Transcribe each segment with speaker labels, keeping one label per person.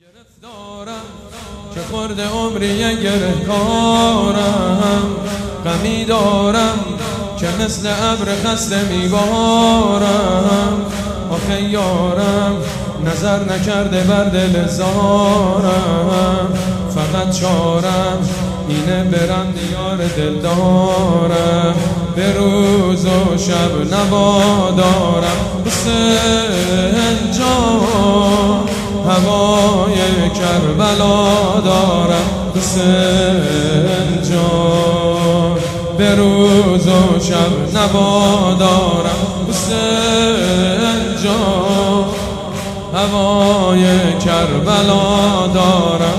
Speaker 1: گرفتارم که خورده عمری گرهکارم، غمی دارم که مثل ابر خسته میبارم. آخه یارم نظر نکرده بر دل زارم، فقط چارم اینه برم دیار دل دارم. به روز و شب نوا دارم حسین جان، هوای کربلا دارم حسین جان. به روز و شب نوا دارم حسین جان، هوای کربلا دارم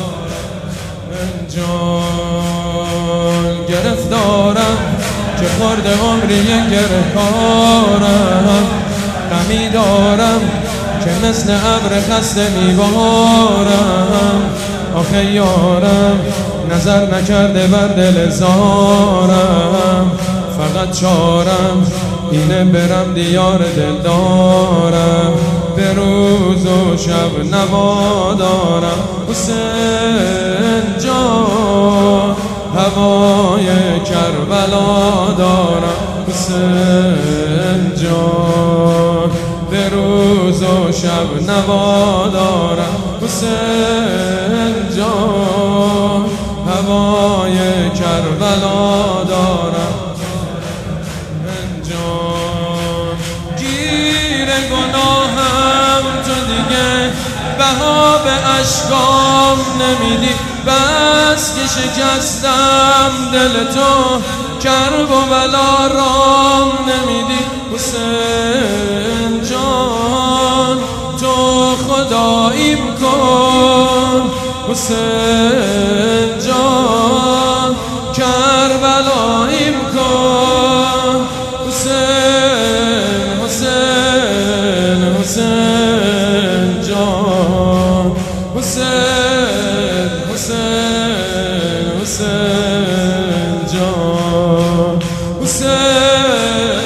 Speaker 1: جان. گرفتارم که خورده عمری گرهکارم، غمی دارم که مثل ابر خسته میبارم. آخه یارم نظر نکرده بر دل زارم، فقط چارم اینه برم دیار دل دارم. به روز و شب نوا دارم حسین جان، هوای کربلا دارم حسین جان. به روز و شب نوا دارم حسین جان، هوای کربلا دارم جان. گیر گناهم تو دیگه بها به اشکام نمیدی، بس که شکستم دل تو کرب و بلا رام نمیدی حسین جان. تو خداییم کن حسین جان، کربلاییم کن حسین حسین حسین جان. حسین حسین حسین جان. حسین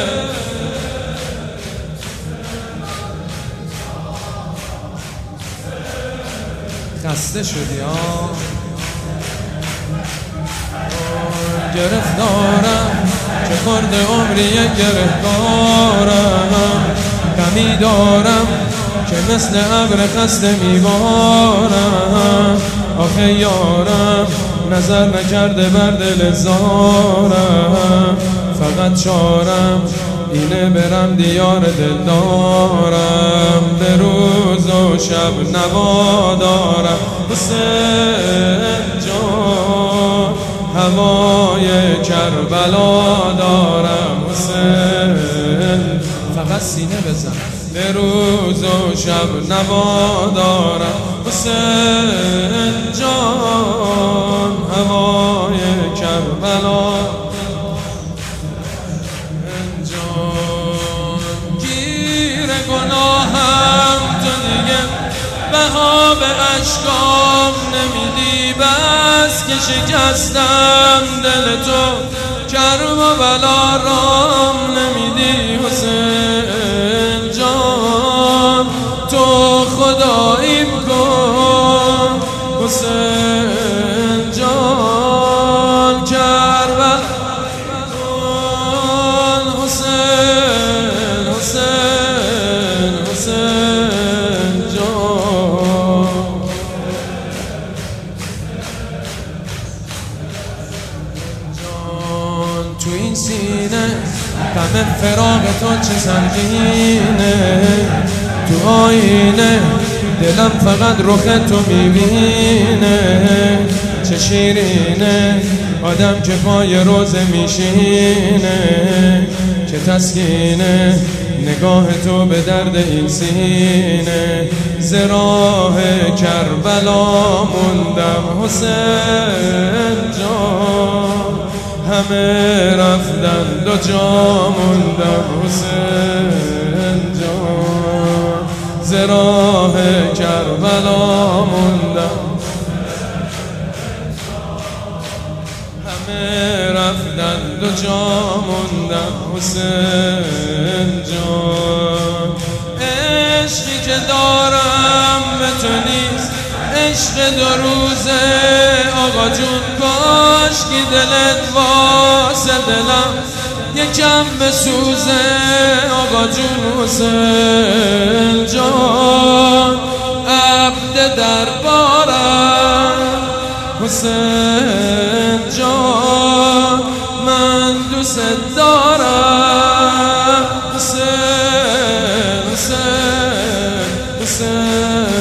Speaker 1: خسته شدی ها. گرفتارم که خورده عمری گرهکارم، غمی دارم که مثل ابر خسته میبارم. آخه یارم نظر نکرده بر دل زارم، فقط چارم اینه برم دیار دل دارم. به روز و شب نوا دارم حسین جان، هوای کربلا دارم حسین. فقط سینه بزن. به روز و شب نوا دارم حسین جان، هوای کربلا جان. گیر گناهم تو دیگه بها به اشکام نمیدی، بس که شکستم دل تو کرب و بلا رام نمیدی حسین جان. تو خداییم کن حسین جان، کربلا حسین حسین حسین جان. جان تو این سینه غم فراق تو چه سنگینه، تو آینه دلم فقط رخ تو میبینه. چه شیرینه آدم که پای روزه میشینه، چه تسکینه نگاه تو به درد این سینه. ز راه کربلا موندم حسین جان، همه رفتن دو جا موندم حسین جان. ز راه کربلا موندم، همه رفتن دو جا موندم حسین جان. عشقی که دارم به تو نیست عشق دو روزه آقا جون کاش که دلت واسه دلم یکم بسوزه آقا جون حسین جان عبد دربارم حسین جان من دوست دارم حسین حسین حسین